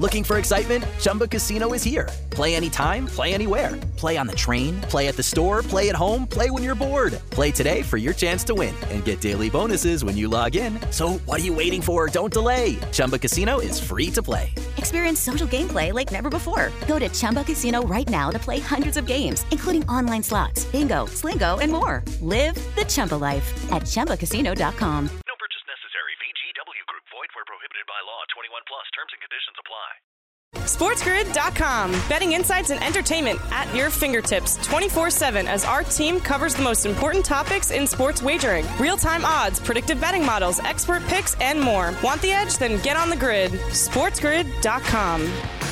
Looking for excitement? Chumba Casino is here. Play anytime, play anywhere. Play on the train, play at the store, play at home, play when you're bored. Play today for your chance to win and get daily bonuses when you log in. So what are you waiting for? Don't delay. Chumba Casino is free to play. Experience social gameplay like never before. Go to Chumba Casino right now to play hundreds of games, including online slots, bingo, Slingo, and more. Live the Chumba life at ChumbaCasino.com. No purchase necessary. VGW Group. Void where prohibited by law. 21 plus. Terms and conditions apply. SportsGrid.com. Betting insights and entertainment at your fingertips 24/7 as our team covers the most important topics in sports wagering. Real-time odds, predictive betting models, expert picks, and more. Want the edge? Then get on the grid. SportsGrid.com.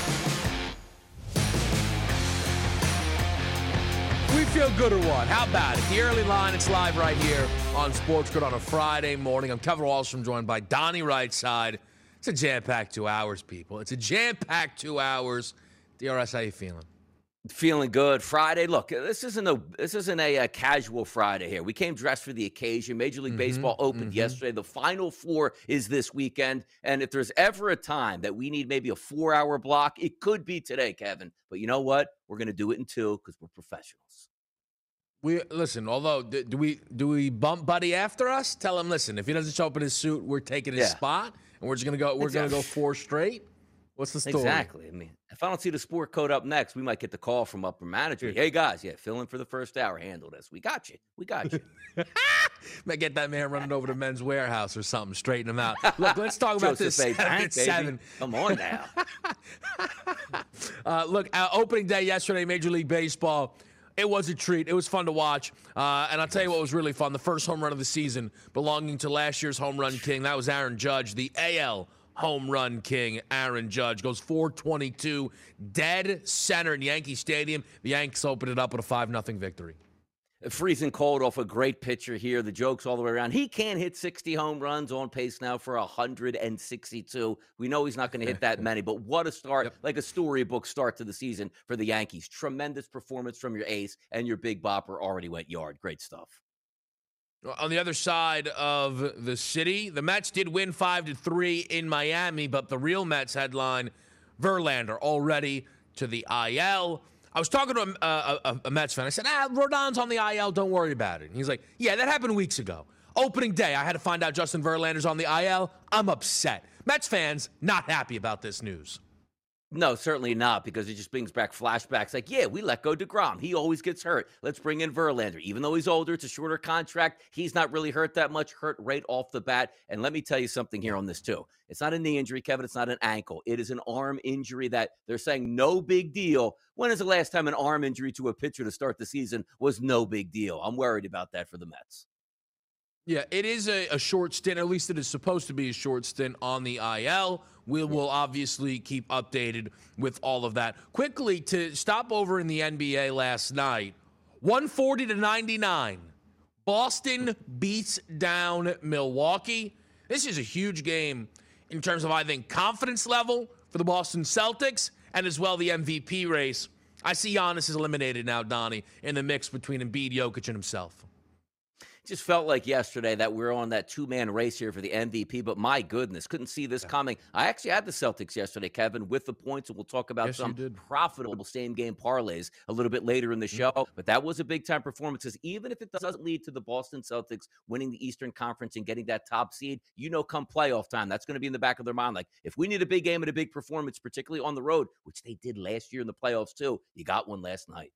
We feel good or what? How about it? The early line, it's live right here on Sports Grid on a Friday morning. I'm Kevin Wallstrom, joined by Donnie Rightside. It's a jam-packed 2 hours, people. It's a jam-packed 2 hours. DRS, how you feeling? Feeling good. Friday. Look, this isn't a casual Friday here. We came dressed for the occasion. Major League Baseball opened yesterday. The Final Four is this weekend. And if there's ever a time that we need maybe a 4-hour block, it could be today, Kevin. But you know what? We're going to do it in 2 because we're professionals. We listen. Although, do we bump Buddy after us? Tell him, listen. If he doesn't show up in his suit, we're taking his spot, and we're just gonna go. We're gonna go 4 straight. What's the story? Exactly. I mean, if I don't see the sport code up next, we might get the call from upper management. Hey guys, fill in for the first hour. Handle this. We got you. Might get that man running over to Men's Warehouse or something. Straighten him out. Look, let's talk about this. 7. Come on now. Look, opening day yesterday, Major League Baseball. It was a treat. It was fun to watch. And I'll tell you what was really fun. The first home run of the season belonging to last year's home run king. That was Aaron Judge, the AL home run king. Aaron Judge goes 422, dead center in Yankee Stadium. The Yankees opened it up with a 5-0 victory. Freezing cold off a great pitcher here. The joke's all the way around. He can't hit 60 home runs, on pace now for 162. We know he's not going to hit that many, but what a start, like a storybook start to the season for the Yankees. Tremendous performance from your ace, and your big bopper already went yard. Great stuff. On the other side of the city, the Mets did win 5-3 in Miami, but the real Mets headline, Verlander already to the IL. I was talking to a Mets fan. I said, Rodon's on the IL. Don't worry about it. And he's like, yeah, that happened weeks ago. Opening day, I had to find out Justin Verlander's on the IL. I'm upset. Mets fans not happy about this news. No, certainly not, because it just brings back flashbacks like, yeah, we let go DeGrom. He always gets hurt. Let's bring in Verlander. Even though he's older, it's a shorter contract. He's not really hurt that much, hurt right off the bat. And let me tell you something here on this, too. It's not a knee injury, Kevin. It's not an ankle. It is an arm injury that they're saying no big deal. When is the last time an arm injury to a pitcher to start the season was no big deal? I'm worried about that for the Mets. Yeah, it is a short stint, or at least it is supposed to be a short stint on the IL. We will obviously keep updated with all of that. Quickly, to stop over in the NBA last night, 140-99. Boston beats down Milwaukee. This is a huge game in terms of, I think, confidence level for the Boston Celtics and as well the MVP race. I see Giannis is eliminated now, Donnie, in the mix between Embiid, Jokic, and himself. Just felt like yesterday that we're on that two-man race here for the MVP, but my goodness, couldn't see this coming. I actually had the Celtics yesterday, Kevin, with the points, and we'll talk about some profitable same-game parlays a little bit later in the show. But that was a big-time performance, because even if it doesn't lead to the Boston Celtics winning the Eastern Conference and getting that top seed, come playoff time, that's going to be in the back of their mind. Like, if we need a big game and a big performance, particularly on the road, which they did last year in the playoffs too, you got one last night.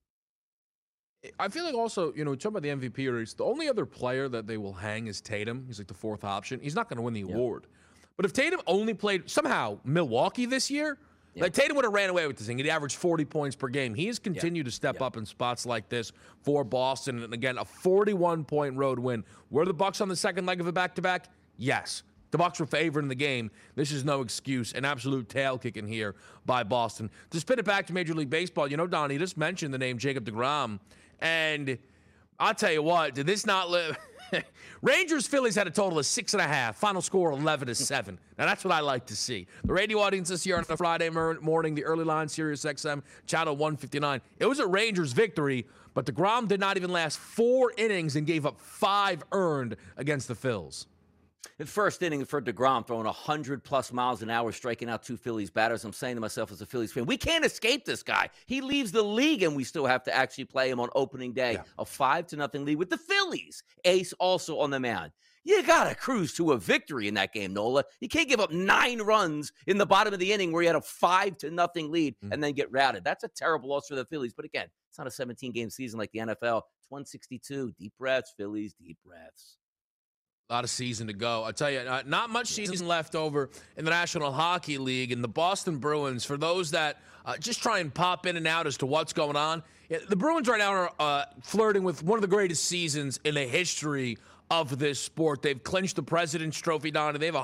I feel like also, we talk about the MVP race. The only other player that they will hang is Tatum. He's like the fourth option. He's not going to win the award. But if Tatum only played somehow Milwaukee this year, like Tatum would have ran away with this thing. He'd averaged 40 points per game. He has continued to step up in spots like this for Boston. And again, a 41-point road win. Were the Bucks on the second leg of a back-to-back? Yes. The Bucks were favored in the game. This is no excuse. An absolute tail kicking here by Boston. To spin it back to Major League Baseball, Donnie just mentioned the name Jacob deGrom. And I'll tell you what, did this not live? Rangers-Phillies had a total of 6.5. Final score 11-7. Now, that's what I like to see. The radio audience this year on a Friday morning, the early line, Sirius XM, channel 159. It was a Rangers victory, but deGrom did not even last 4 innings and gave up 5 earned against the Phils. The first inning for DeGrom, throwing 100+ miles an hour, striking out 2 Phillies batters. I'm saying to myself as a Phillies fan, we can't escape this guy. He leaves the league, and we still have to actually play him on opening day. A 5-0 lead with the Phillies. Ace also on the mound. You got to cruise to a victory in that game, Nola. You can't give up 9 runs in the bottom of the inning where you had a 5-0 lead and then get routed. That's a terrible loss for the Phillies. But again, it's not a 17-game season like the NFL. It's 162. Deep breaths, Phillies, deep breaths. A lot of season to go. I'll tell you, not much season left over in the National Hockey League. And the Boston Bruins, for those that just try and pop in and out as to what's going on, the Bruins right now are flirting with one of the greatest seasons in the history of this sport. They've clinched the President's Trophy, Donnie. They have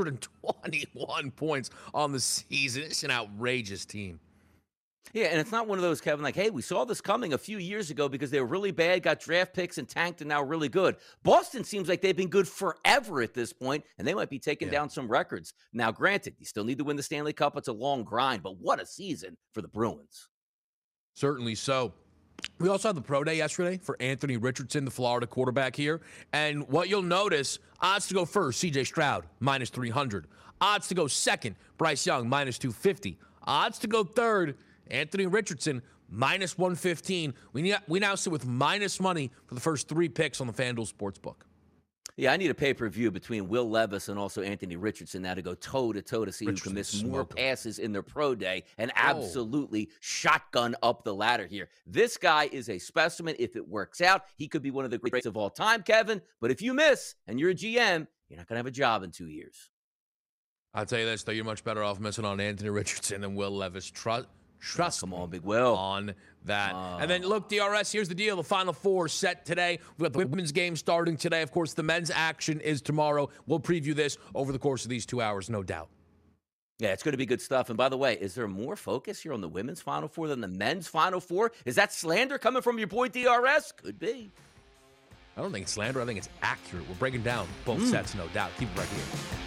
121 points on the season. It's an outrageous team. Yeah, and it's not one of those, Kevin, like, hey, we saw this coming a few years ago because they were really bad, got draft picks and tanked, and now really good. Boston seems like they've been good forever at this point, and they might be taking down some records. Now, granted, you still need to win the Stanley Cup. It's a long grind, but what a season for the Bruins. Certainly so. We also had the pro day yesterday for Anthony Richardson, the Florida quarterback here. And what you'll notice, odds to go first, C.J. Stroud, minus 300. Odds to go second, Bryce Young, minus 250. Odds to go third, Anthony Richardson, minus 115. We now sit with minus money for the first 3 picks on the FanDuel Sportsbook. Yeah, I need a pay-per-view between Will Levis and also Anthony Richardson now to go toe-to-toe to see who can miss more passes in their pro day and absolutely shotgun up the ladder here. This guy is a specimen. If it works out, he could be one of the greats of all time, Kevin. But if you miss and you're a GM, you're not going to have a job in 2 years. I'll tell you this, though, you're much better off missing on Anthony Richardson than Will Levis. Trust Come on, Big Will. On that. And then, look, DRS, here's the deal. The Final Four set today. We've got the women's game starting today. Of course, the men's action is tomorrow. We'll preview this over the course of these 2 hours, no doubt. Yeah, it's going to be good stuff. And by the way, is there more focus here on the women's Final Four than the men's Final Four? Is that slander coming from your boy DRS? Could be. I don't think it's slander. I think it's accurate. We're breaking down both sets, no doubt. Keep it right here.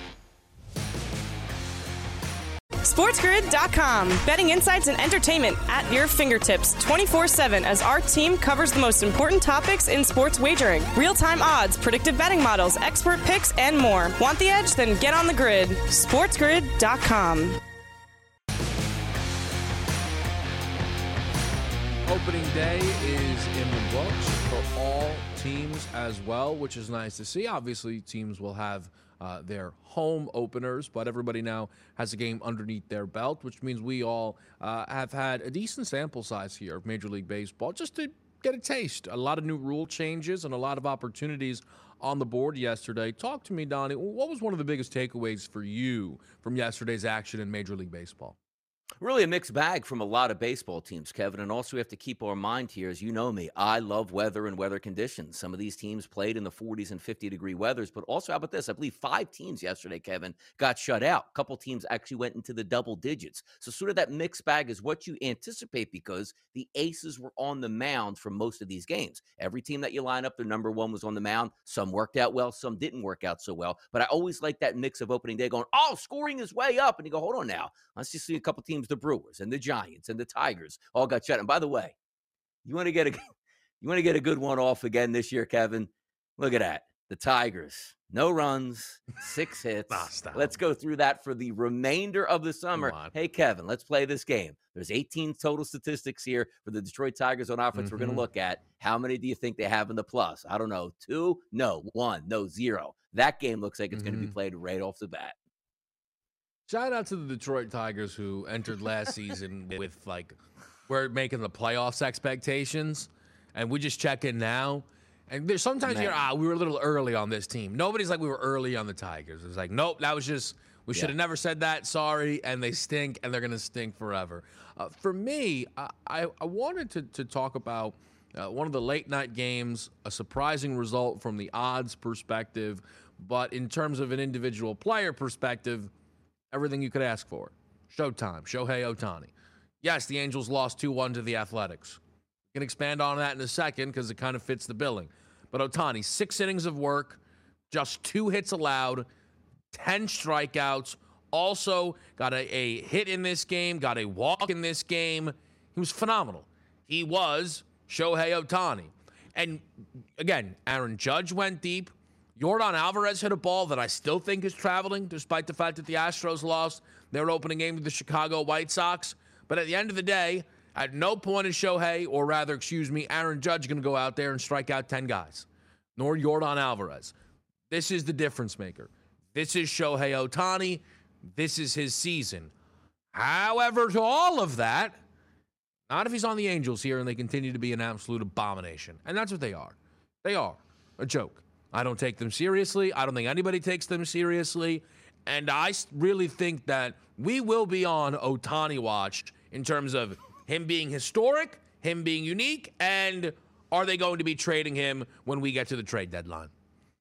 SportsGrid.com. Betting insights and entertainment at your fingertips 24/7 as our team covers the most important topics in sports wagering. Real-time odds, predictive betting models, expert picks, and more. Want the edge? Then get on the grid. SportsGrid.com. Opening day is in the books for all teams as well, which is nice to see. Obviously, teams will have their home openers, but everybody now has a game underneath their belt, which means we all have had a decent sample size here of Major League Baseball just to get a taste. A lot of new rule changes and a lot of opportunities on the board yesterday. Talk to me, Donnie. What was one of the biggest takeaways for you from yesterday's action in Major League Baseball? Really a mixed bag from a lot of baseball teams, Kevin. And also we have to keep our mind here, as you know me, I love weather and weather conditions. Some of these teams played in the 40s and 50-degree weathers. But also, how about this? I believe 5 teams yesterday, Kevin, got shut out. A couple teams actually went into the double digits. So sort of that mixed bag is what you anticipate because the aces were on the mound for most of these games. Every team that you line up, their number one was on the mound. Some worked out well, some didn't work out so well. But I always like that mix of opening day going, oh, scoring is way up. And you go, hold on now. Let's just see a couple teams, the Brewers and the Giants and the Tigers all got shut. And by the way, you want to get a good one off again this year, Kevin? Look at that. The Tigers, no runs, 6 hits. Let's go through that for the remainder of the summer. Hey, Kevin, let's play this game. There's 18 total statistics here for the Detroit Tigers on offense we're going to look at. How many do you think they have in the plus? I don't know. 2? No. 1? No. 0. That game looks like it's going to be played right off the bat. Shout out to the Detroit Tigers who entered last season with, we're making the playoffs expectations, and we just check in now. And there's sometimes we were a little early on this team. Nobody's like we were early on the Tigers. It's like, nope, that was just, we should have never said that, sorry, and they stink, and they're going to stink forever. For me, I wanted to talk about one of the late-night games, a surprising result from the odds perspective, but in terms of an individual player perspective, everything you could ask for. Showtime, Shohei Ohtani. Yes, the Angels lost 2-1 to the Athletics. We can expand on that in a second because it kind of fits the billing. But Ohtani, 6 innings of work, just 2 hits allowed, 10 strikeouts, also got a hit in this game, got a walk in this game. He was phenomenal. He was Shohei Ohtani. And again, Aaron Judge went deep. Yordan Alvarez hit a ball that I still think is traveling, despite the fact that the Astros lost their opening game to the Chicago White Sox. But at the end of the day, at no point is Shohei, or rather, Aaron Judge going to go out there and strike out 10 guys, nor Yordan Alvarez. This is the difference maker. This is Shohei Ohtani. This is his season. However, to all of that, not if he's on the Angels here and they continue to be an absolute abomination. And that's what they are. They are a joke. I don't take them seriously. I don't think anybody takes them seriously. And I really think that we will be on Ohtani watch in terms of him being historic, him being unique, and are they going to be trading him when we get to the trade deadline?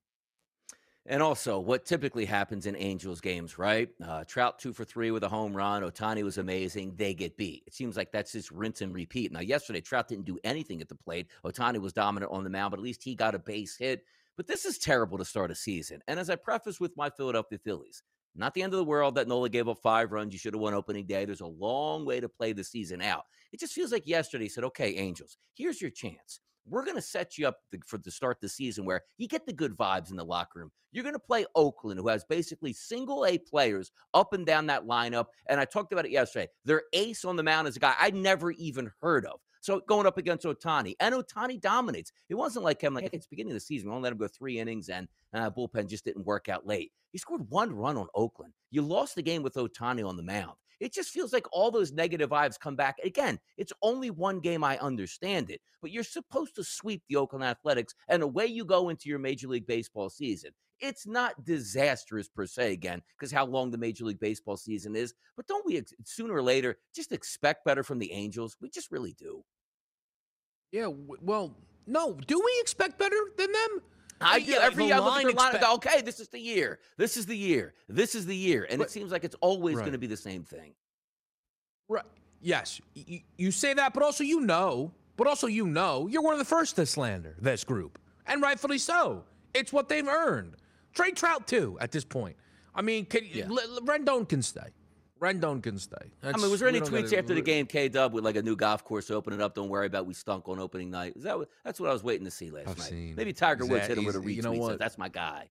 And also, what typically happens in Angels games, right? Trout 2 for 3 with a home run. Ohtani was amazing. They get beat. It seems like that's just rinse and repeat. Now, yesterday, Trout didn't do anything at the plate. Ohtani was dominant on the mound, but at least he got a base hit. But this is terrible to start a season. And as I preface with my Philadelphia Phillies, not the end of the world that Nola gave up 5 runs. You should have won opening day. There's a long way to play the season out. It just feels like yesterday he said, okay, Angels, here's your chance. We're going to set you up for the start the season where you get the good vibes in the locker room. You're going to play Oakland, who has basically single-A players up and down that lineup. And I talked about it yesterday. Their ace on the mound is a guy I'd never even heard of. So going up against Ohtani, and Ohtani dominates. It wasn't like him, like, hey, it's the beginning of the season. We won't let him go 3 innings, and bullpen just didn't work out late. He scored 1 run on Oakland. You lost the game with Ohtani on the mound. It just feels like all those negative vibes come back. Again, it's only 1 game. I understand it. But you're supposed to sweep the Oakland Athletics, and away you go into your Major League Baseball season. It's not disastrous per se, again, because how long the Major League Baseball season is. But don't we, sooner or later, just expect better from the Angels? We just really do. Yeah, well, no. Do we expect better than them? I do. Every year I look at their line and go, okay, this is the year. This is the year. This is the year. And it seems like it's always going to be the same thing. Right. Yes. You say that, but also you know, you're one of the first to slander this group. And rightfully so. It's what they've earned. Trade Trout, too, at this point. I mean, Rendon can stay. Rendon can stay. Was there any tweets after the game, K-Dub, with like a new golf course opening up? Don't worry about we stunk on opening night. That's what I was waiting to see last night. Maybe Tiger Woods hit him with a retweet. You know what? That's my guy.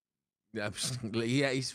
Yeah, he's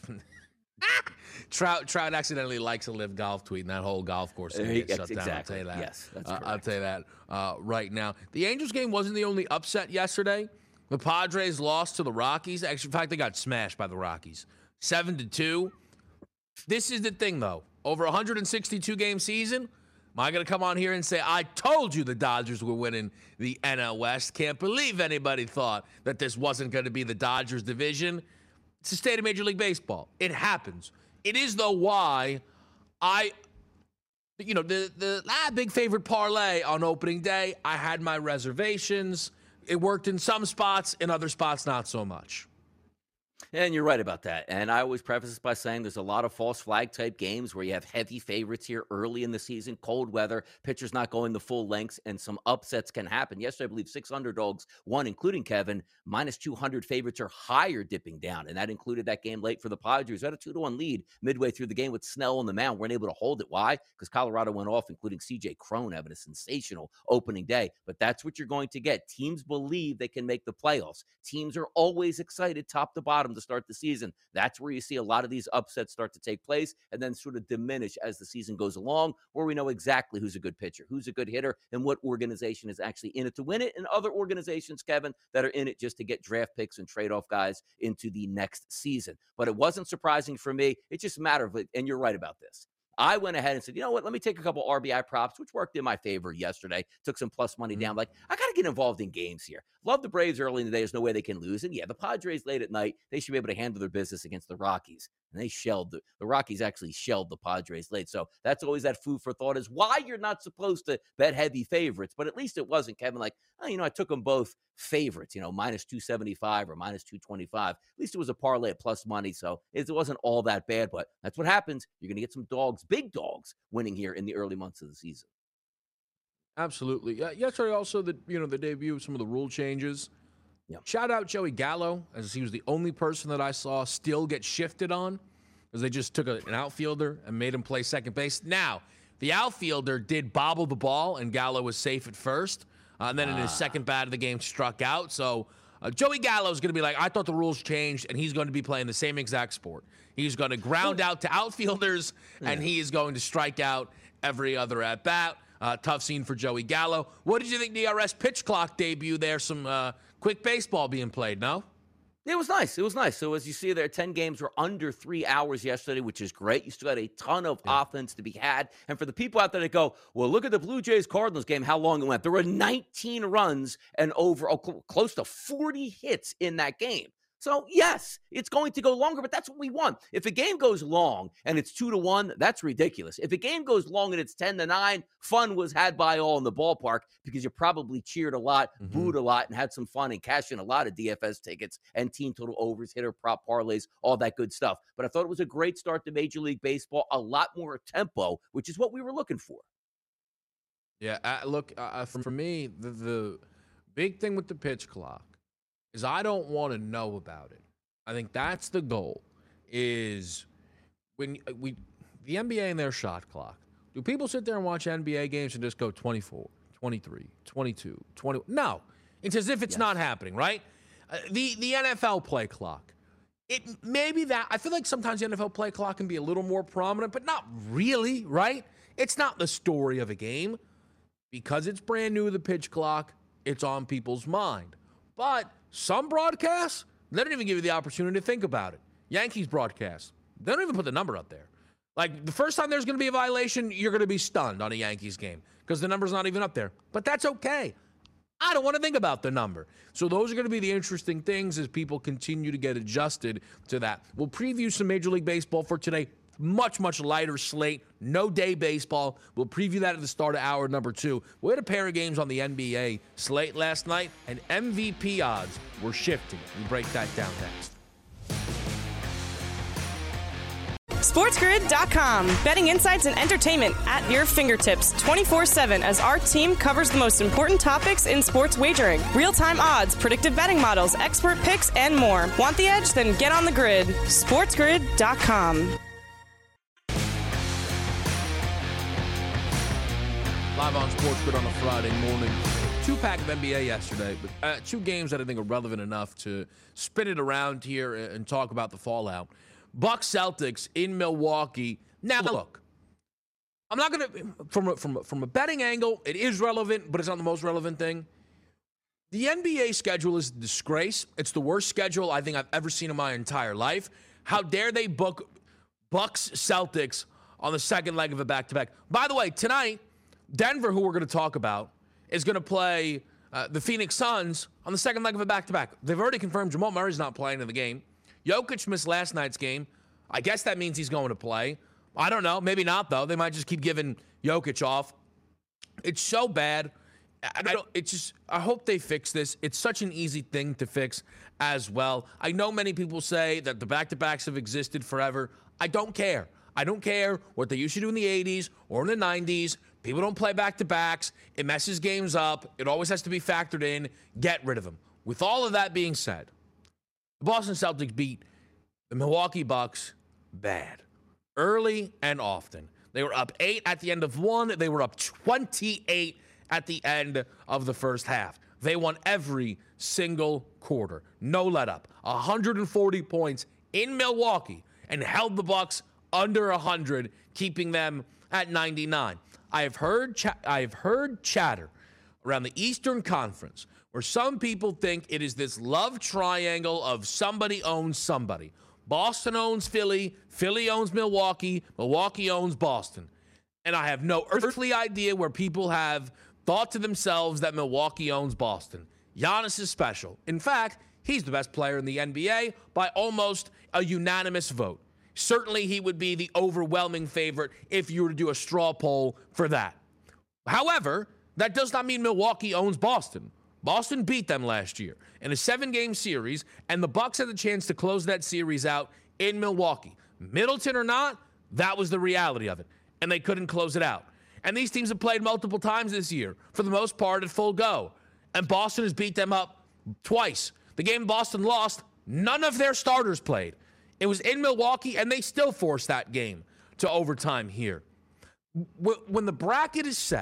Trout accidentally likes a live golf tweet, and that whole golf course thing gets shut down. I'll tell you that. Yes, that's correct. I'll tell you that right now. The Angels game wasn't the only upset yesterday. The Padres lost to the Rockies. Actually, in fact, they got smashed by the Rockies, 7-2. This is the thing, though. Over a 162-game season, am I going to come on here and say, I told you the Dodgers were winning the NL West? Can't believe anybody thought that this wasn't going to be the Dodgers division. It's the state of Major League Baseball. It happens. It is, though, why the big favorite parlay on opening day, I had my reservations. It worked in some spots, in other spots, not so much. And you're right about that. And I always preface this by saying there's a lot of false flag type games where you have heavy favorites here early in the season, cold weather, pitchers not going the full lengths, and some upsets can happen. Yesterday, I believe 6 underdogs won, including Kevin. -200 favorites are higher dipping down. And that included that game late for the Padres. Had a 2-1 lead midway through the game with Snell on the mound. Weren't able to hold it. Why? Because Colorado went off, including C.J. Cron having a sensational opening day. But that's what you're going to get. Teams believe they can make the playoffs. Teams are always excited top to bottom to start the season. That's where you see a lot of these upsets start to take place and then sort of diminish as the season goes along, where we know exactly who's a good pitcher, who's a good hitter, and what organization is actually in it to win it, and other organizations, Kevin, that are in it just to get draft picks and trade-off guys into the next season. But it wasn't surprising for me. It's just a matter of it, and you're right about this. I went ahead and said, you know what, let me take a couple RBI props, which worked in my favor yesterday. Took some plus money down. Like, I got to get involved in games here. Love the Braves early in the day. There's no way they can lose. And yeah, the Padres late at night, they should be able to handle their business against the Rockies. And they shelled the Rockies actually shelled the Padres late. So that's always that food for thought, is why you're not supposed to bet heavy favorites. But at least it wasn't, Kevin, like, oh, I took them both favorites, -275 or -225. At least it was a parlay at plus money. So it wasn't all that bad. But that's what happens. You're going to get some dogs, big dogs, winning here in the early months of the season. Absolutely. Yesterday also, the debut of some of the rule changes. Yeah. Shout out Joey Gallo, as he was the only person that I saw still get shifted on, because they just took an outfielder and made him play second base. Now, the outfielder did bobble the ball, and Gallo was safe at first. And then in his second bat of the game, struck out. So Joey Gallo is going to be like, I thought the rules changed, and he's going to be playing the same exact sport. He's going to ground out to outfielders, and he is going to strike out every other at-bat. Tough scene for Joey Gallo. What did you think DRS pitch clock debut there? Some quick baseball being played, no? It was nice. It was nice. So as you see there, 10 games were under 3 hours yesterday, which is great. You still had a ton of offense to be had. And for the people out there that go, well, look at the Blue Jays-Cardinals game, how long it went. There were 19 runs and over close to 40 hits in that game. So, yes, it's going to go longer, but that's what we want. If a game goes long and it's 2-1, that's ridiculous. If a game goes long and it's 10-9, fun was had by all in the ballpark because you probably cheered a lot, booed a lot, and had some fun and cashed in a lot of DFS tickets and team total overs, hitter prop parlays, all that good stuff. But I thought it was a great start to Major League Baseball, a lot more tempo, which is what we were looking for. Yeah, look, for me, the big thing with the pitch clock is I don't want to know about it. I think that's the goal, is when the NBA and their shot clock. Do people sit there and watch NBA games and just go 24, 23, 22, 20? No. It's as if it's not happening, right? The NFL play clock. It maybe that I feel like sometimes the NFL play clock can be a little more prominent, but not really, right? It's not the story of a game. Because it's brand new, the pitch clock, it's on people's mind. But some broadcasts, they don't even give you the opportunity to think about it. Yankees broadcast, they don't even put the number up there. Like, the first time there's going to be a violation, you're going to be stunned on a Yankees game because the number's not even up there. But that's okay. I don't want to think about the number. So those are going to be the interesting things as people continue to get adjusted to that. We'll preview some Major League Baseball for today. Much, much lighter slate. No day baseball. We'll preview that at the start of hour number 2. We had a pair of games on the NBA slate last night, and MVP odds were shifting. We'll break that down next. SportsGrid.com. Betting insights and entertainment at your fingertips 24/7 as our team covers the most important topics in sports wagering. Real-time odds, predictive betting models, expert picks, and more. Want the edge? Then get on the grid. SportsGrid.com. Live on Sports Grid on a Friday morning. 2-pack of NBA yesterday, but 2 games that I think are relevant enough to spin it around here and talk about the fallout. Bucks Celtics in Milwaukee. Now, look, I'm not going to, from a betting angle, it is relevant, but it's not the most relevant thing. The NBA schedule is a disgrace. It's the worst schedule I think I've ever seen in my entire life. How dare they book Bucks Celtics on the second leg of a back-to-back? By the way, tonight, Denver, who we're going to talk about, is going to play the Phoenix Suns on the second leg of a back-to-back. They've already confirmed Jamal Murray's not playing in the game. Jokic missed last night's game. I guess that means he's going to play. I don't know. Maybe not, though. They might just keep giving Jokic off. It's so bad. I hope they fix this. It's such an easy thing to fix as well. I know many people say that the back-to-backs have existed forever. I don't care. I don't care what they used to do in the 80s or in the 90s. People don't play back-to-backs. It messes games up. It always has to be factored in. Get rid of them. With all of that being said, the Boston Celtics beat the Milwaukee Bucks bad, early and often. They were up 8 at the end of 1. They were up 28 at the end of the first half. They won every single quarter. No let-up. 140 points in Milwaukee and held the Bucks under 100, keeping them at 99. I have heard chatter around the Eastern Conference where some people think it is this love triangle of somebody owns somebody. Boston owns Philly, Philly owns Milwaukee, Milwaukee owns Boston. And I have no earthly idea where people have thought to themselves that Milwaukee owns Boston. Giannis is special. In fact, he's the best player in the NBA by almost a unanimous vote. Certainly, he would be the overwhelming favorite if you were to do a straw poll for that. However, that does not mean Milwaukee owns Boston. Boston beat them last year in a 7-game series, and the Bucks had the chance to close that series out in Milwaukee. Middleton or not, that was the reality of it, and they couldn't close it out. And these teams have played multiple times this year, for the most part at full go, and Boston has beat them up twice. The game Boston lost, none of their starters played. It was in Milwaukee, and they still forced that game to overtime here. When the bracket is set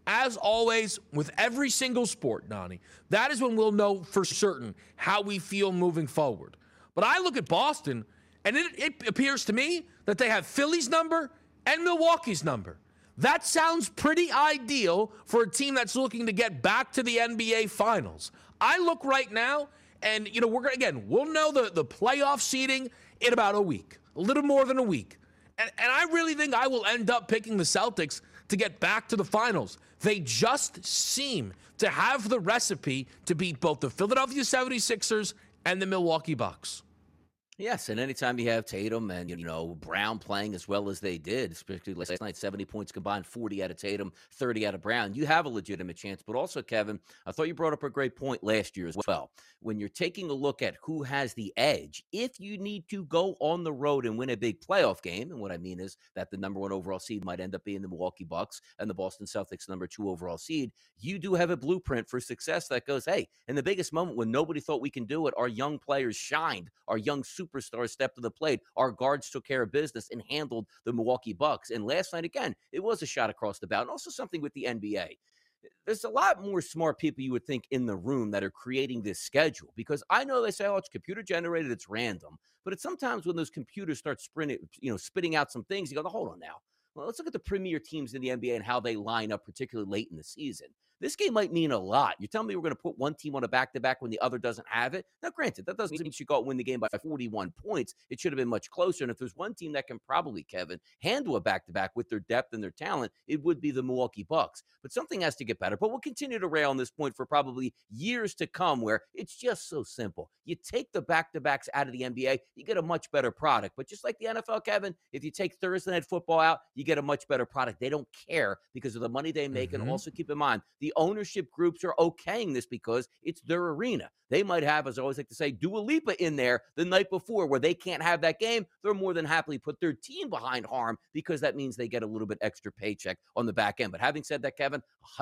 as always, with every single sport, Donnie, that is when we'll know for certain how we feel moving forward. But I look at Boston, and it appears to me that they have Philly's number and Milwaukee's number. That sounds pretty ideal for a team that's looking to get back to the NBA Finals. I look right now, and we'll know the playoff seeding in about a week, a little more than a week. And I really think I will end up picking the Celtics to get back to the finals. They just seem to have the recipe to beat both the Philadelphia 76ers and the Milwaukee Bucks. Yes, and anytime you have Tatum and, Brown playing as well as they did, especially last night, 70 points combined, 40 out of Tatum, 30 out of Brown, you have a legitimate chance. But also, Kevin, I thought you brought up a great point last year as well. When you're taking a look at who has the edge, if you need to go on the road and win a big playoff game, and what I mean is that the number 1 overall seed might end up being the Milwaukee Bucks and the Boston Celtics number 2 overall seed, you do have a blueprint for success that goes, hey, in the biggest moment when nobody thought we can do it, our young players shined, our young superstars stepped to the plate, our guards took care of business and handled the Milwaukee Bucks. And last night, again, it was a shot across the bow. And also something with the NBA. There's a lot more smart people you would think in the room that are creating this schedule, because I know they say, oh, it's computer generated, it's random. But it's sometimes when those computers start spitting out some things, you go, hold on now. Well, let's look at the premier teams in the NBA and how they line up, particularly late in the season. This game might mean a lot. You're telling me we're going to put one team on a back-to-back when the other doesn't have it? Now, granted, that doesn't mean you should go out and win the game by 41 points. It should have been much closer. And if there's one team that can probably, Kevin, handle a back-to-back with their depth and their talent, it would be the Milwaukee Bucks. But something has to get better. But we'll continue to rail on this point for probably years to come, where it's just so simple. You take the back-to-backs out of the NBA, you get a much better product. But just like the NFL, Kevin, if you take Thursday Night Football out, you get a much better product. They don't care because of the money they make. And also keep in mind, the ownership groups are okaying this because it's their arena. They might have, as I always like to say, Dua Lipa in there the night before where they can't have that game. They're more than happily put their team behind harm because that means they get a little bit extra paycheck on the back end. But having said that, Kevin,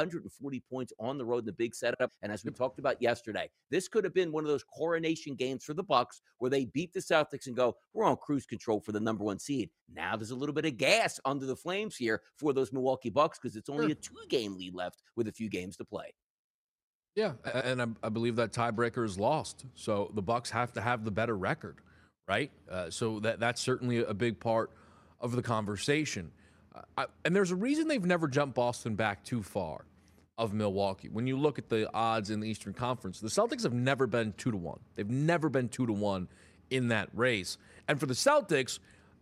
140 points on the road in the big setup. And as we talked about yesterday, this could have been one of those coronation games for the Bucks where they beat the Celtics and go, we're on cruise control for the number 1 seed. Now there's a little bit of gas under the flames here for those Milwaukee Bucks because it's only a 2-game lead left with a few games to play. Yeah, and I believe that tiebreaker is lost. So the Bucks have to have the better record, right? So that's certainly a big part of the conversation. And there's a reason they've never jumped Boston back too far of Milwaukee. When you look at the odds in the Eastern Conference, the Celtics have never been 2-1. They've never been 2-1 in that race. And for the Celtics,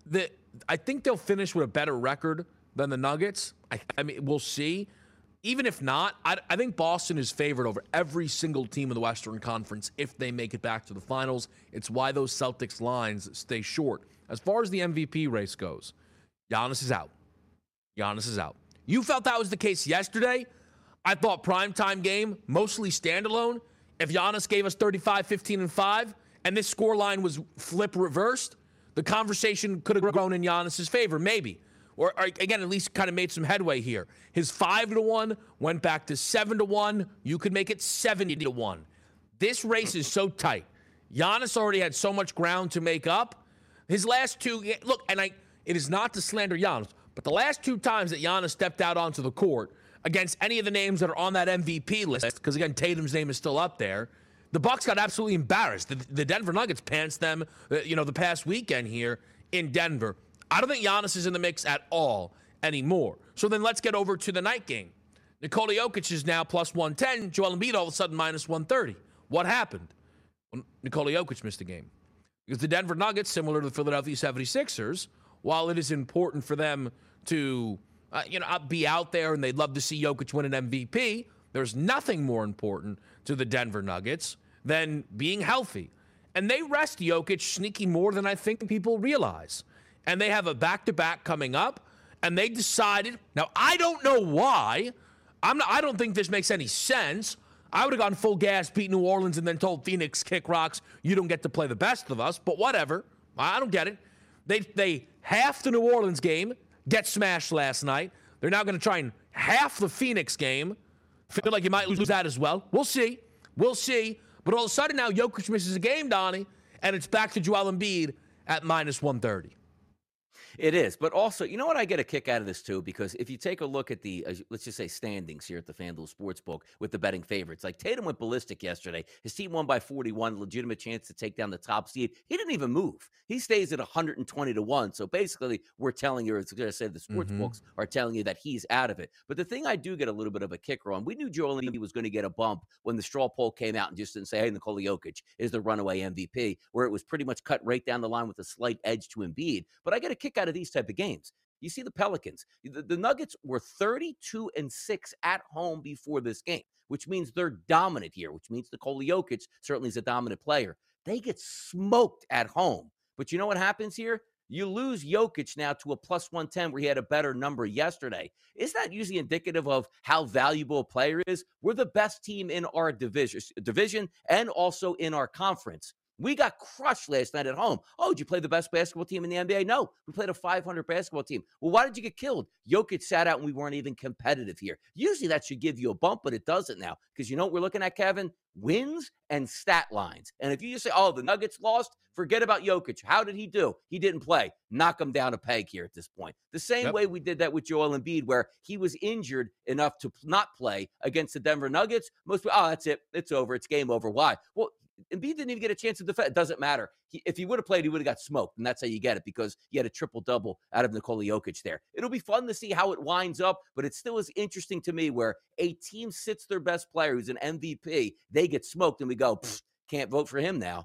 I think they'll finish with a better record than the Nuggets. I mean, we'll see. Even if not, I think Boston is favored over every single team in the Western Conference if they make it back to the finals. It's why those Celtics lines stay short. As far as the MVP race goes, Giannis is out. Giannis is out. You felt that was the case yesterday. I thought primetime game, mostly standalone. If Giannis gave us 35, 15, and 5, and this scoreline was flip reversed, the conversation could have grown in Giannis's favor, maybe. Or again, at least kind of made some headway here. His 5-1 went back to 7-1. You could make it 70-1. This race is so tight. Giannis already had so much ground to make up. His last two, look, and it is not to slander Giannis, but the last 2 times that Giannis stepped out onto the court against any of the names that are on that MVP list, because again, Tatum's name is still up there, the Bucks got absolutely embarrassed. The Denver Nuggets pantsed them, the past weekend here in Denver. I don't think Giannis is in the mix at all anymore. So then let's get over to the night game. Nikola Jokic is now plus 110. Joel Embiid all of a sudden minus 130. What happened? Well, Nikola Jokic missed a game. Because the Denver Nuggets, similar to the Philadelphia 76ers, while it is important for them to be out there and they'd love to see Jokic win an MVP, there's nothing more important to the Denver Nuggets than being healthy. And they rest Jokic sneaky more than I think people realize. And they have a back-to-back coming up, and they decided, now I don't know why, I don't think this makes any sense. I would have gone full gas, beat New Orleans, and then told Phoenix, kick rocks, you don't get to play the best of us, but whatever. I don't get it. They half the New Orleans game, get smashed last night. They're now going to try and half the Phoenix game. Feel like you might lose that as well. We'll see. But all of a sudden now Jokic misses a game, Donnie, and it's back to Joel Embiid at minus 130. It is. But also, you know what I get a kick out of this too? Because if you take a look at the, let's just say, standings here at the FanDuel Sportsbook with the betting favorites, like Tatum went ballistic yesterday. His team won by 41, legitimate chance to take down the top seed. He didn't even move. He stays at 120-1. So basically, we're telling you, it's going to say the sports books are telling you that he's out of it. But the thing I do get a little bit of a kicker on, we knew Joel Embiid was going to get a bump when the straw poll came out and just didn't say, hey, Nikola Jokic is the runaway MVP, where it was pretty much cut right down the line with a slight edge to Embiid. But I get a kick out of these type of games. You see the Pelicans. The Nuggets were 32-6 at home before this game, which means they're dominant here, which means Nikola Jokic certainly is a dominant player. They get smoked at home. But you know what happens here? You lose Jokic now to a plus 110 where he had a better number yesterday. Is that usually indicative of how valuable a player is? We're the best team in our division and also in our conference. We got crushed last night at home. Oh, did you play the best basketball team in the NBA? No, we played a 500 basketball team. Well, why did you get killed? Jokic sat out and we weren't even competitive here. Usually that should give you a bump, but it doesn't now. Because you know what we're looking at, Kevin? Wins and stat lines. And if you just say, oh, the Nuggets lost, forget about Jokic. How did he do? He didn't play. Knock him down a peg here at this point. The same way we did that with Joel Embiid, where he was injured enough to not play against the Denver Nuggets. Most people, oh, that's it. It's over. It's game over. Why? Well, Embiid didn't even get a chance to defend. It doesn't matter. If he would have played, he would have got smoked. And that's how you get it, because you had a triple-double out of Nikola Jokic there. It'll be fun to see how it winds up, but it still is interesting to me where a team sits their best player who's an MVP, they get smoked, and we go, can't vote for him now.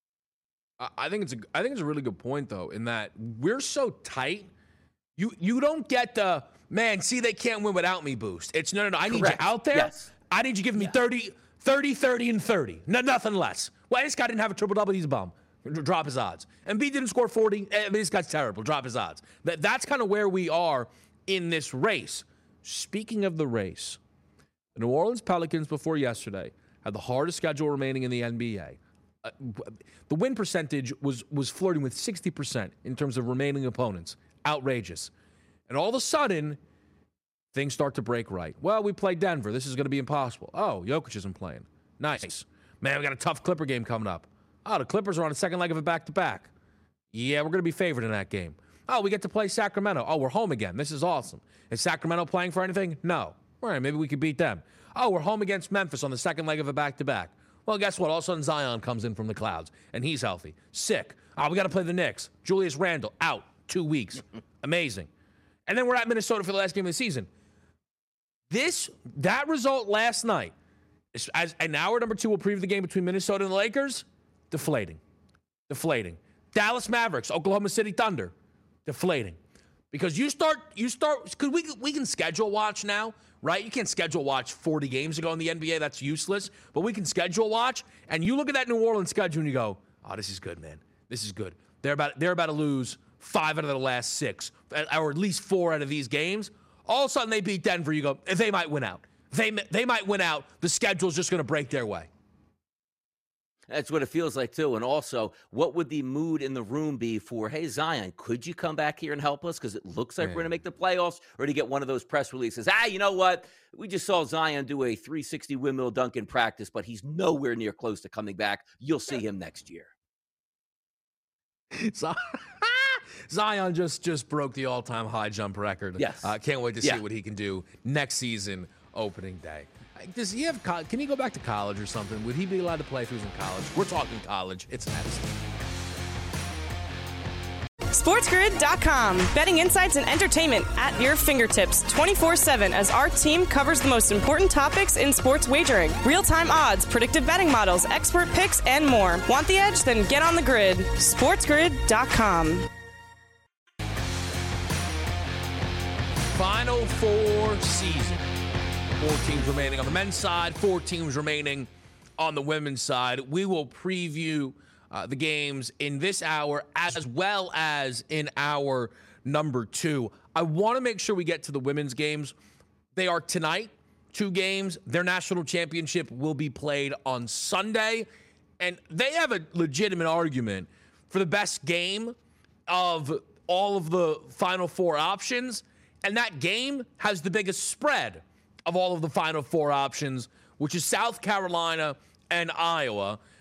I think it's a really good point, though, in that we're so tight. You don't get the, man, see, they can't win without me boost. It's no, I need you out there. Yes. I need you giving me 30, and 30. No, nothing less. Well, this guy didn't have a triple-double. He's a bum. Drop his odds. Embiid didn't score 40. This guy's terrible. Drop his odds. That's kind of where we are in this race. Speaking of the race, the New Orleans Pelicans before yesterday had the hardest schedule remaining in the NBA. The win percentage was flirting with 60% in terms of remaining opponents. Outrageous. And all of a sudden, things start to break right. Well, we play Denver. This is going to be impossible. Oh, Jokic isn't playing. Nice. Man, we got a tough Clipper game coming up. Oh, the Clippers are on the second leg of a back-to-back. Yeah, we're going to be favored in that game. Oh, we get to play Sacramento. Oh, we're home again. This is awesome. Is Sacramento playing for anything? No. All right, maybe we could beat them. Oh, we're home against Memphis on the second leg of a back-to-back. Well, guess what? All of a sudden, Zion comes in from the clouds, and he's healthy. Sick. Oh, we got to play the Knicks. Julius Randle, out 2 weeks. Amazing. And then we're at Minnesota for the last game of the season. That result last night, and hour number 2 will preview the game between Minnesota and the Lakers, deflating. Dallas Mavericks, Oklahoma City Thunder, deflating. Because you start, because we can schedule watch now, right? You can't schedule watch 40 games ago in the NBA. That's useless. But we can schedule watch, and you look at that New Orleans schedule and you go, oh, this is good, man. This is good. They're about to lose 5 out of the last 6, or at least 4 out of these games. All of a sudden they beat Denver. You go, they might win out. They might win out. The schedule's just going to break their way. That's what it feels like, too. And also, what would the mood in the room be for, hey, Zion, could you come back here and help us? Because it looks like we're going to make the playoffs. Or to get one of those press releases. You know what? We just saw Zion do a 360 windmill dunk in practice, but he's nowhere near close to coming back. You'll see him next year. Zion just broke the all-time high jump record. Yes. Can't wait to see what he can do next season, opening day. Does he have? Can he go back to college or something? Would he be allowed to play if he was in college? We're talking college. It's medicine. SportsGrid.com. Betting insights and entertainment at your fingertips 24/7 as our team covers the most important topics in sports wagering. Real-time odds, predictive betting models, expert picks, and more. Want the edge? Then get on the grid. SportsGrid.com. Final 4 season. 4 teams remaining on the men's side, 4 teams remaining on the women's side. We will preview the games in this hour as well as in hour number 2. I want to make sure we get to the women's games. They are tonight, 2 games. Their national championship will be played on Sunday. And they have a legitimate argument for the best game of all of the Final 4 options. And that game has the biggest spread of all of the Final 4 options, which is South Carolina and Iowa.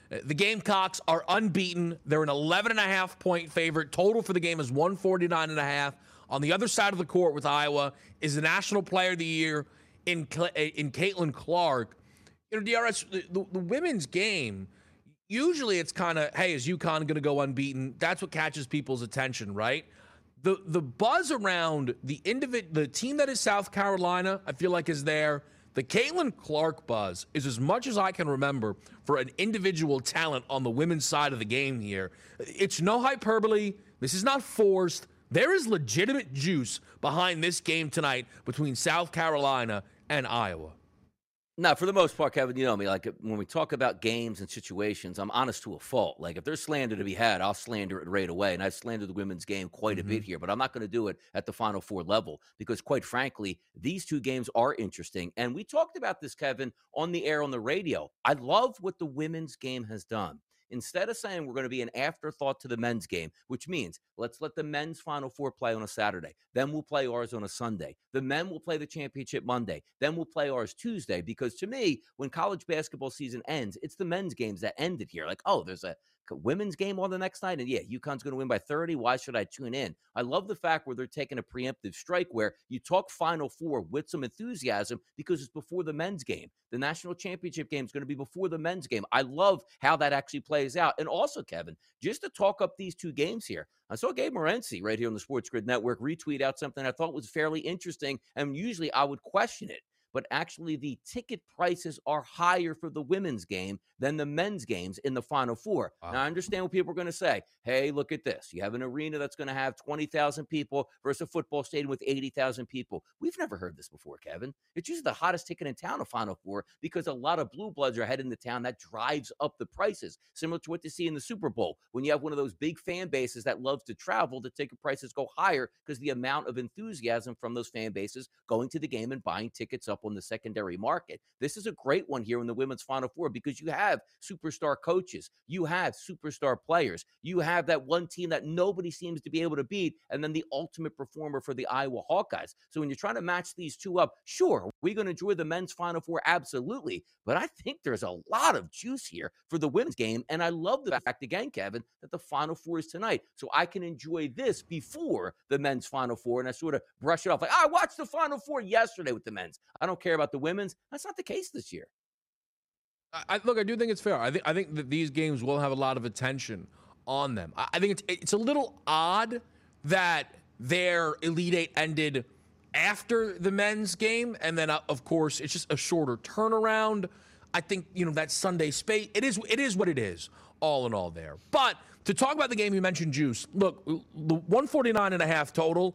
The Gamecocks are unbeaten. They're an 11.5-point favorite. Total for the game is 149.5. On the other side of the court with Iowa is the National Player of the Year in Caitlin Clark. You know, DRS, the women's game, usually it's kind of, hey, is UConn going to go unbeaten? That's what catches people's attention, right? The buzz around the team that is South Carolina, I feel like is there. The Caitlin Clark buzz is as much as I can remember for an individual talent on the women's side of the game here. It's no hyperbole. This is not forced. There is legitimate juice behind this game tonight between South Carolina and Iowa. Now, for the most part, Kevin, you know me, like when we talk about games and situations, I'm honest to a fault. Like if there's slander to be had, I'll slander it right away. And I've slandered the women's game quite a bit here, but I'm not going to do it at the Final Four level because quite frankly, these two games are interesting. And we talked about this, Kevin, on the air on the radio. I love what the women's game has done. Instead of saying we're going to be an afterthought to the men's game, which means let's let the men's Final Four play on a Saturday. Then we'll play ours on a Sunday. The men will play the championship Monday. Then we'll play ours Tuesday. Because to me, when college basketball season ends, it's the men's games that ended here. Like, oh, there's a women's game on the next night. And yeah, UConn's going to win by 30. Why should I tune in? I love the fact where they're taking a preemptive strike where you talk Final Four with some enthusiasm because it's before the men's game. The national championship game is going to be before the men's game. I love how that actually plays out. And also, Kevin, just to talk up these two games here, I saw Gabe Morency right here on the Sports Grid Network retweet out something I thought was fairly interesting. And usually I would question it. But actually the ticket prices are higher for the women's game than the men's games in the Final Four. Wow. Now, I understand what people are going to say. Hey, look at this. You have an arena that's going to have 20,000 people versus a football stadium with 80,000 people. We've never heard this before, Kevin. It's usually the hottest ticket in town, a Final Four, because a lot of blue bloods are heading to town. That drives up the prices, similar to what you see in the Super Bowl. When you have one of those big fan bases that loves to travel, the ticket prices go higher because the amount of enthusiasm from those fan bases going to the game and buying tickets up on the secondary market. This is a great one here in the women's Final Four because you have superstar coaches, you have superstar players, you have that one team that nobody seems to be able to beat, and then the ultimate performer for the Iowa Hawkeyes. So when you're trying to match these two up, sure, we're going to enjoy the men's Final Four, absolutely, but I think there's a lot of juice here for the women's game, and I love the fact, again, Kevin, that the Final Four is tonight, so I can enjoy this before the men's Final Four, and I sort of brush it off like, I watched the Final Four yesterday with the men's. I don't care about the women's. That's not the case this year. I do think it's fair. I think that these games will have a lot of attention on them. I think it's a little odd that their Elite Eight ended after the men's game, and then of course it's just a shorter turnaround. I think that Sunday space. It is what it is. All in all, there. But to talk about the game, you mentioned juice. Look, the 149.5 total.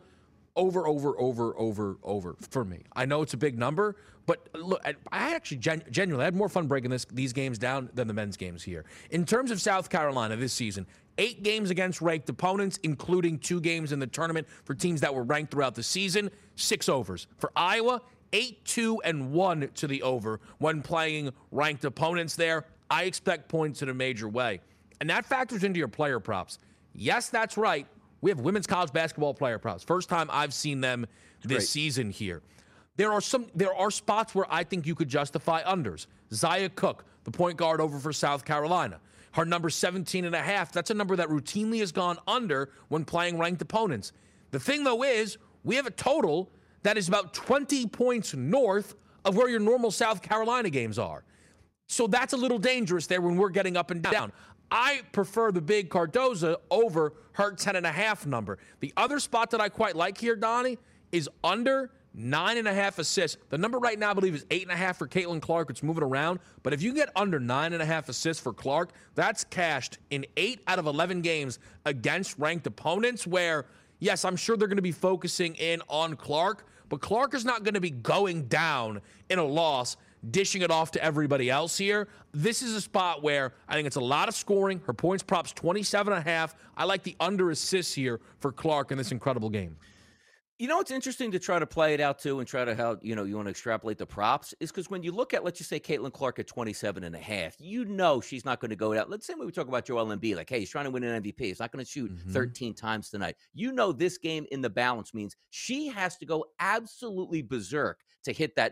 Over for me. I know it's a big number, but look, I actually genuinely had more fun breaking these games down than the men's games here. In terms of South Carolina this season, 8 games against ranked opponents, including 2 games in the tournament for teams that were ranked throughout the season, 6 overs. For Iowa, 8-2-1 to the over when playing ranked opponents there. I expect points in a major way. And that factors into your player props. Yes, that's right. We have women's college basketball player props. First time I've seen them this season here. There are spots where I think you could justify unders. Zia Cook, the point guard over for South Carolina. Her number 17.5, that's a number that routinely has gone under when playing ranked opponents. The thing, though, is we have a total that is about 20 points north of where your normal South Carolina games are. So that's a little dangerous there when we're getting up and down. I prefer the big Cardozo over her 10.5 number. The other spot that I quite like here, Donnie, is under 9.5 assists. The number right now, I believe, is 8.5 for Caitlin Clark. It's moving around. But if you get under 9.5 assists for Clark, that's cashed in 8 out of 11 games against ranked opponents where, yes, I'm sure they're going to be focusing in on Clark, but Clark is not going to be going down in a loss, dishing it off to everybody else here. This is a spot where I think it's a lot of scoring. Her points props 27.5. I like the under assists here for Clark in this incredible game. You know, it's interesting to try to play it out too and try to how, you want to extrapolate the props is because when you look at, let's just say Caitlin Clark at 27.5, she's not going to go out. Let's say when we talk about Joel Embiid, like, hey, he's trying to win an MVP. He's not going to shoot 13 times tonight. This game in the balance means she has to go absolutely berserk to hit that number.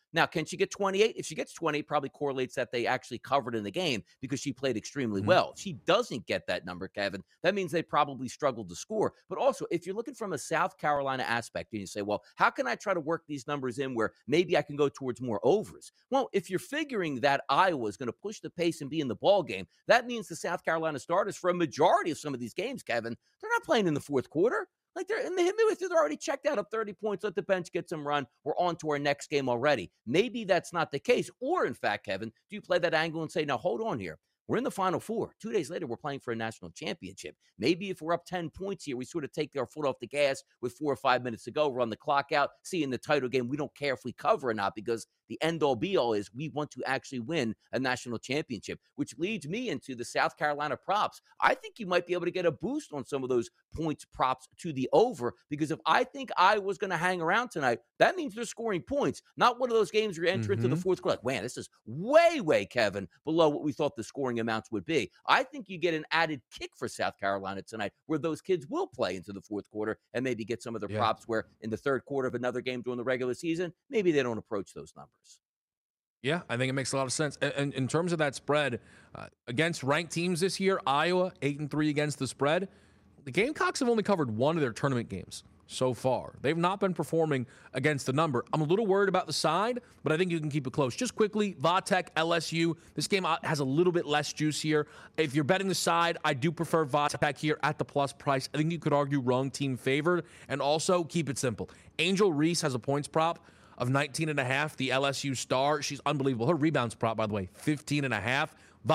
Now, can she get 28? If she gets 20, probably correlates that they actually covered in the game because she played extremely well. If she doesn't get that number, Kevin, that means they probably struggled to score. But also, if you're looking from a South Carolina aspect and you say, well, how can I try to work these numbers in where maybe I can go towards more overs? Well, if you're figuring that Iowa is going to push the pace and be in the ball game, that means the South Carolina starters for a majority of some of these games, Kevin, they're not playing in the fourth quarter. Like they're in the midway, they're already checked out of 30 points. Let the bench get some run. We're on to our next game already. Maybe that's not the case. Or, in fact, Kevin, do you play that angle and say, now, hold on here. We're in the Final Four. 2 days later, we're playing for a national championship. Maybe if we're up 10 points here, we sort of take our foot off the gas with 4 or 5 minutes to go, run the clock out, see in the title game, we don't care if we cover or not because the end-all be-all is we want to actually win a national championship, which leads me into the South Carolina props. I think you might be able to get a boost on some of those points props to the over because if I think Iowa's going to hang around tonight, that means they're scoring points. Not one of those games where you enter into the fourth quarter like, man, this is way, Kevin, below what we thought the scoring amounts would be. I think you get an added kick for South Carolina tonight where those kids will play into the fourth quarter and maybe get some of their props where in the third quarter of another game during the regular season, maybe they don't approach those numbers. Yeah, I think it makes a lot of sense. And in terms of that spread, against ranked teams this year, Iowa 8-3 against the spread. The Gamecocks have only covered one of their tournament games so far. They've not been performing against the number. I'm a little worried about the side, but I think you can keep it close. Just quickly, Vatech, LSU. This game has a little bit less juice here. If you're betting the side, I do prefer Vatech here at the plus price. I think you could argue wrong team favored. And also, keep it simple. Angel Reese has a points prop of 19.5, the LSU star. She's unbelievable. Her rebounds prop, by the way, 15.5.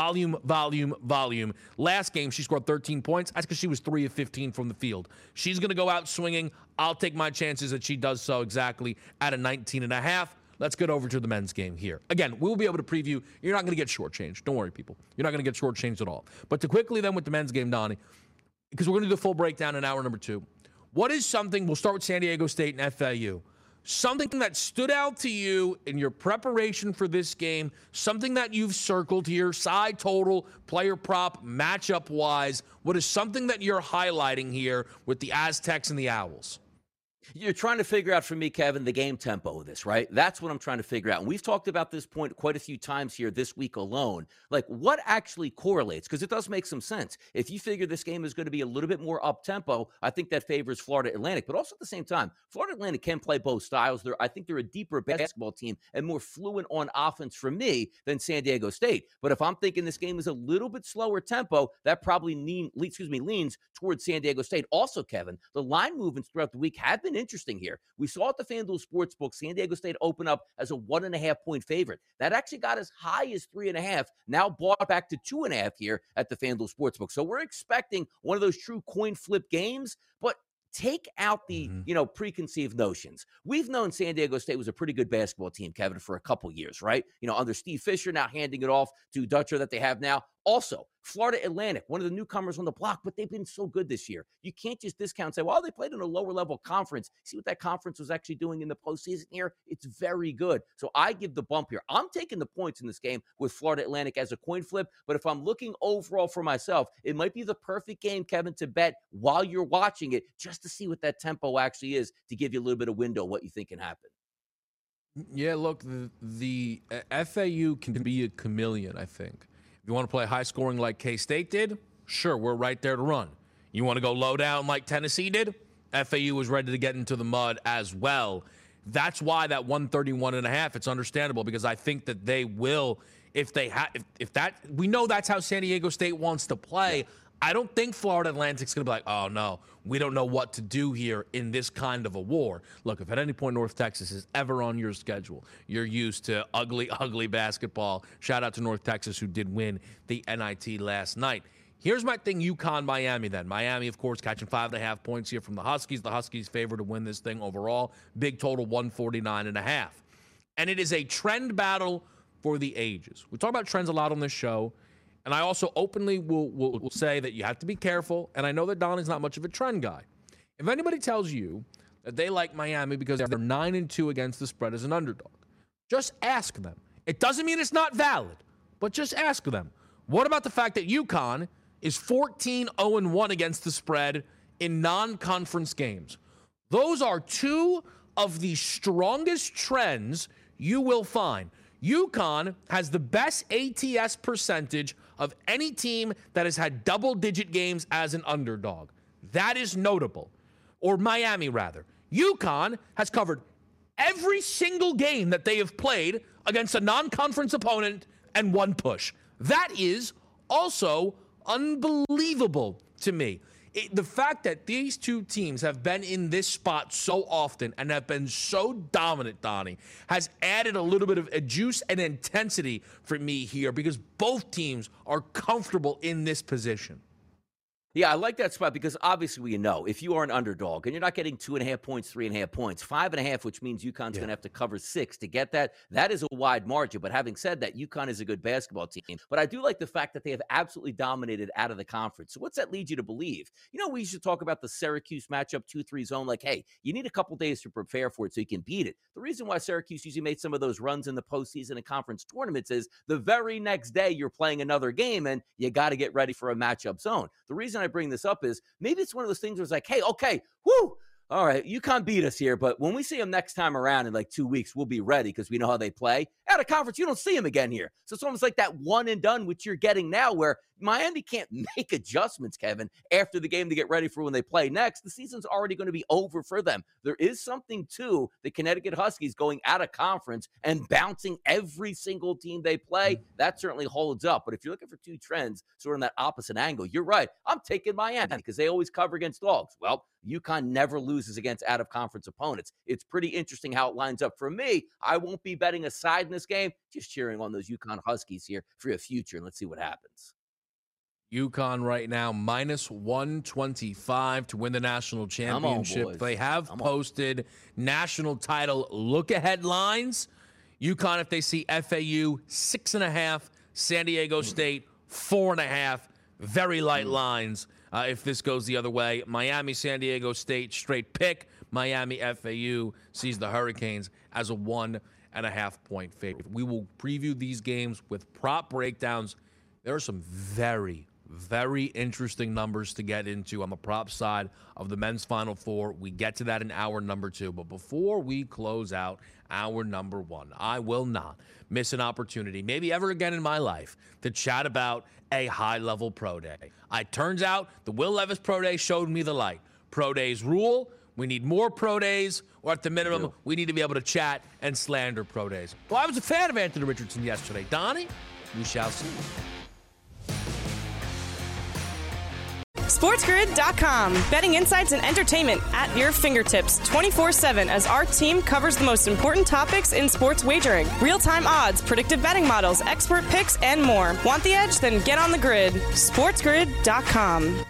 Volume. Last game, she scored 13 points. That's because she was 3 of 15 from the field. She's going to go out swinging. I'll take my chances that she does so exactly at a 19.5. Let's get over to the men's game here. Again, we'll be able to preview. You're not going to get shortchanged. Don't worry, people. You're not going to get shortchanged at all. But to quickly then with the men's game, Donnie, because we're going to do the full breakdown in hour number 2. What is something, we'll start with San Diego State and FAU. Something that stood out to you in your preparation for this game, something that you've circled here, side total, player prop, matchup-wise. What is something that you're highlighting here with the Aztecs and the Owls? You're trying to figure out for me, Kevin, the game tempo of this, right? That's what I'm trying to figure out. And we've talked about this point quite a few times here this week alone. Like, what actually correlates? Because it does make some sense. If you figure this game is going to be a little bit more up-tempo, I think that favors Florida Atlantic. But also at the same time, Florida Atlantic can play both styles. I think they're a deeper basketball team and more fluent on offense for me than San Diego State. But if I'm thinking this game is a little bit slower tempo, that probably leans towards San Diego State. Also, Kevin, the line movements throughout the week have been interesting here. We saw at the FanDuel Sportsbook, San Diego State open up as a 1.5-point favorite. That actually got as high as 3.5, now bought back to 2.5 here at the FanDuel Sportsbook. So we're expecting one of those true coin flip games, but take out the, preconceived notions. We've known San Diego State was a pretty good basketball team, Kevin, for a couple years, right? Under Steve Fisher, now handing it off to Dutcher that they have now. Also, Florida Atlantic, one of the newcomers on the block, but they've been so good this year. You can't just discount and say, well, they played in a lower-level conference. See what that conference was actually doing in the postseason here? It's very good. So I give the bump here. I'm taking the points in this game with Florida Atlantic as a coin flip, but if I'm looking overall for myself, it might be the perfect game, Kevin, to bet while you're watching it just to see what that tempo actually is to give you a little bit of window what you think can happen. Yeah, look, the FAU can be a chameleon, I think. If you want to play high scoring like K-State did, sure, we're right there to run. You want to go low down like Tennessee did? FAU was ready to get into the mud as well. That's why that 131.5, it's understandable because I think that they will, we know that's how San Diego State wants to play. Yeah. I don't think Florida Atlantic's going to be like, oh, no, we don't know what to do here in this kind of a war. Look, if at any point North Texas is ever on your schedule, you're used to ugly basketball. Shout out to North Texas who did win the NIT last night. Here's my thing, UConn, Miami then. Miami, of course, catching 5.5 points here from the Huskies. The Huskies favored to win this thing overall. Big total, 149.5. And it is a trend battle for the ages. We talk about trends a lot on this show. And I also openly will say that you have to be careful. And I know that Donnie's not much of a trend guy. If anybody tells you that they like Miami because they're 9-2 against the spread as an underdog, just ask them. It doesn't mean it's not valid, but just ask them. What about the fact that UConn is 14-0-1 against the spread in non-conference games? Those are two of the strongest trends you will find UConn has the best ATS percentage of any team that has had double-digit games as an underdog. That is notable. Or Miami, rather. UConn has covered every single game that they have played against a non-conference opponent and one push. That is also unbelievable to me. The fact that these two teams have been in this spot so often and have been so dominant, Donnie, has added a little bit of a juice and intensity for me here because both teams are comfortable in this position. Yeah, I like that spot because obviously we know if you are an underdog and you're not getting 2.5 points, 3.5 points, 5.5, which means UConn's going to have to cover 6 to get that. That is a wide margin. But having said that, UConn is a good basketball team. But I do like the fact that they have absolutely dominated out of the conference. So what's that lead you to believe? You know, we used to talk about the Syracuse matchup 2-3 zone. Like, hey, you need a couple days to prepare for it so you can beat it. The reason why Syracuse usually made some of those runs in the postseason and conference tournaments is the very next day you're playing another game and you got to get ready for a matchup zone. The reason I bring this up is maybe it's one of those things where it's like, hey, okay, whoo, all right, UConn beat us here, but when we see them next time around in like 2 weeks, we'll be ready because we know how they play. At a conference, you don't see them again here. So it's almost like that one and done, which you're getting now, where Miami can't make adjustments, Kevin, after the game to get ready for when they play next. The season's already going to be over for them. There is something to the Connecticut Huskies going out of conference and bouncing every single team they play. That certainly holds up. But if you're looking for two trends sort of in that opposite angle, you're right. I'm taking Miami because they always cover against dogs. Well, UConn never loses against out-of-conference opponents. It's pretty interesting how it lines up for me. I won't be betting a side in this game, just cheering on those UConn Huskies here for a future, and let's see what happens. UConn right now, minus 125 to win the national championship. On, they have posted national title look-ahead lines. UConn, if they see FAU, 6.5, San Diego State, 4.5, very light lines. If this goes the other way, Miami, San Diego State, straight pick. Miami, FAU sees the Hurricanes as a 1.5-point favorite. We will preview these games with prop breakdowns. There are some very, very interesting numbers to get into on the prop side of the men's Final Four. We get to that in hour number 2. But before we close out hour number 1, I will not miss an opportunity, maybe ever again in my life, to chat about a high-level pro day. It turns out the Will Levis pro day showed me the light. Pro days rule. We need more pro days, or at the minimum, we need to be able to chat and slander pro days. Well, I was a fan of Anthony Richardson yesterday. Donnie, we shall see. SportsGrid.com. Betting insights and entertainment at your fingertips 24/7 as our team covers the most important topics in sports wagering. Real-time odds, predictive betting models, expert picks, and more. Want the edge? Then get on the grid. SportsGrid.com.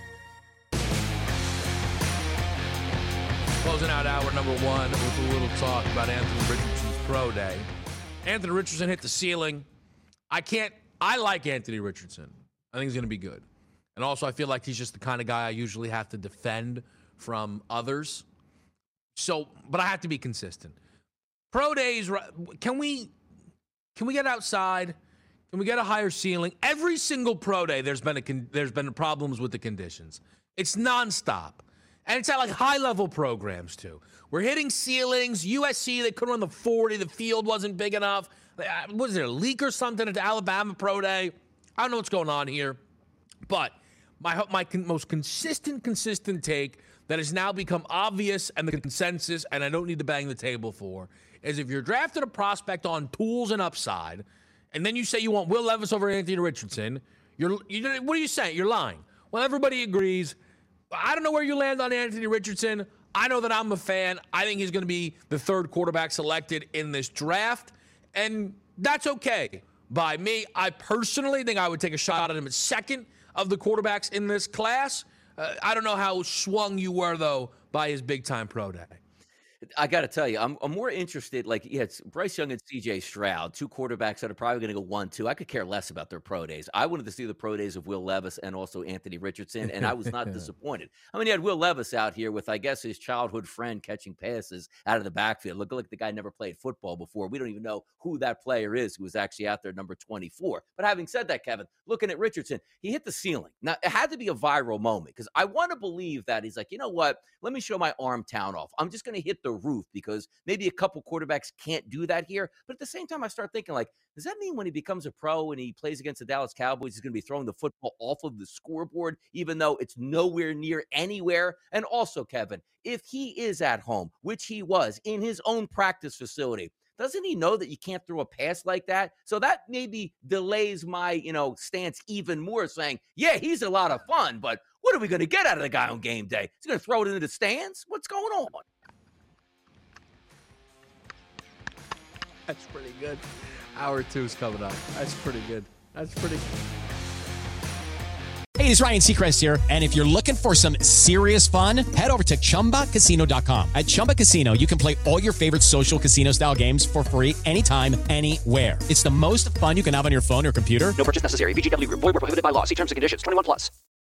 Closing out hour number 1 with a little talk about Anthony Richardson's pro day. Anthony Richardson hit the ceiling. I like Anthony Richardson. I think he's going to be good. And also, I feel like he's just the kind of guy I usually have to defend from others. So, but I have to be consistent. Pro days, can we get outside? Can we get a higher ceiling? Every single pro day, there's been problems with the conditions. It's nonstop. And it's at like high-level programs, too. We're hitting ceilings. USC, they couldn't run the 40. The field wasn't big enough. Was there a leak or something at the Alabama pro day? I don't know what's going on here. But my most consistent take that has now become obvious and the consensus, and I don't need to bang the table for, is if you're drafted a prospect on tools and upside, and then you say you want Will Levis over Anthony Richardson, what are you saying? You're lying. Well, everybody agrees. I don't know where you land on Anthony Richardson. I know that I'm a fan. I think he's going to be the third quarterback selected in this draft, and that's okay by me. I personally think I would take a shot at him at second of the quarterbacks in this class. I don't know how swung you were, though, by his big-time pro day. I got to tell you, I'm more interested. Like, it's Bryce Young and C.J. Stroud, two quarterbacks that are probably going to go 1-2. I could care less about their pro days. I wanted to see the pro days of Will Levis and also Anthony Richardson, and I was not disappointed. I mean, you had Will Levis out here with, I guess, his childhood friend catching passes out of the backfield. Looked like the guy never played football before. We don't even know who that player is who was actually out there, number 24. But having said that, Kevin, looking at Richardson, he hit the ceiling. Now, it had to be a viral moment because I want to believe that he's like, you know what? Let me show my arm town off. I'm just going to hit the roof, because maybe a couple quarterbacks can't do that here. But at the same time, I start thinking, like, does that mean when he becomes a pro and he plays against the Dallas Cowboys, he's going to be throwing the football off of the scoreboard, even though it's nowhere near anywhere? And also, Kevin, if he is at home, which he was in his own practice facility, doesn't he know that you can't throw a pass like that? So that maybe delays my, stance even more, saying, yeah, he's a lot of fun, but what are we going to get out of the guy on game day? He's going to throw it into the stands? What's going on? That's pretty good. Hour 2 is coming up. That's pretty good. Hey, it's Ryan Seacrest here, and if you're looking for some serious fun, head over to ChumbaCasino.com. At Chumba Casino, you can play all your favorite social casino-style games for free anytime, anywhere. It's the most fun you can have on your phone or computer. No purchase necessary. VGW Group. Void where prohibited by law. See terms and conditions. 21+.